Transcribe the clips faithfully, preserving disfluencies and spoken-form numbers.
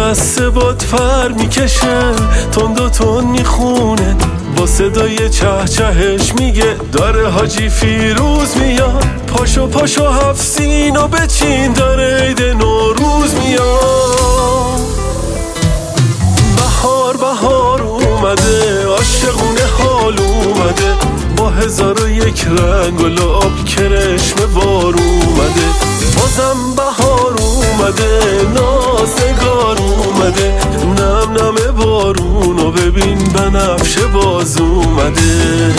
قصه باد پر میکشه، تند و تند میخونه، با صدای چه چهش میگه داره حاجی فیروز میاد. پاشو پاشو هفت سینو بچین، داره عید نوروز میاد. بهار بهار اومده، عاشقونه حال اومده، با هزار و یک رنگ و لعاب کرشم بار اومده. بازم بهار اومده، نازگار اومده، نم نم بارونو ببین بنفشه باز اومده.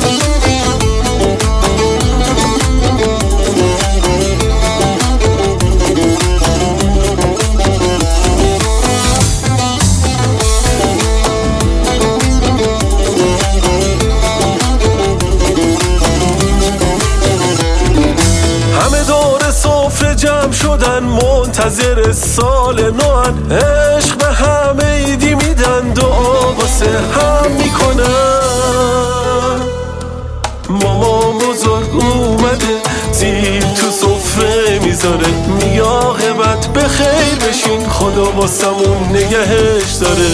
جمع شدن منتظر سال نوان، عشق به همه ایدی میدن، دعا واسه هم میکنن. مامان بزرگ اومده، سیب تو سفره میذاره، میگه عاقبت به خیر بشین، خدا واسمون نگهش داره.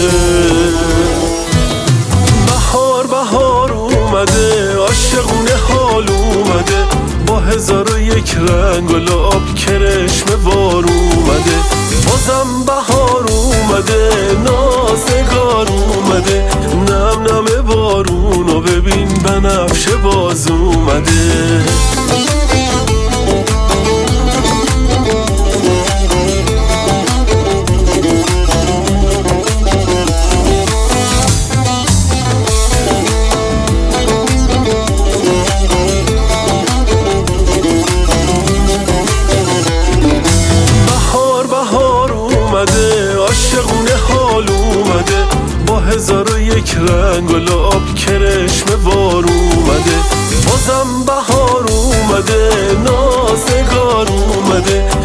بهار بهار اومده، عاشقونه حال اومده، با هزار و یک رنگ و لعاب کرشم بار اومده. بازم بهار اومده، نازگار اومده، نم نم بارونو ببین بنفشه باز اومده. عاشقونه حال اومده، با هزار و یک رنگ و لعاب کرشم بار اومده. بازم بهار اومده، نازگار اومده،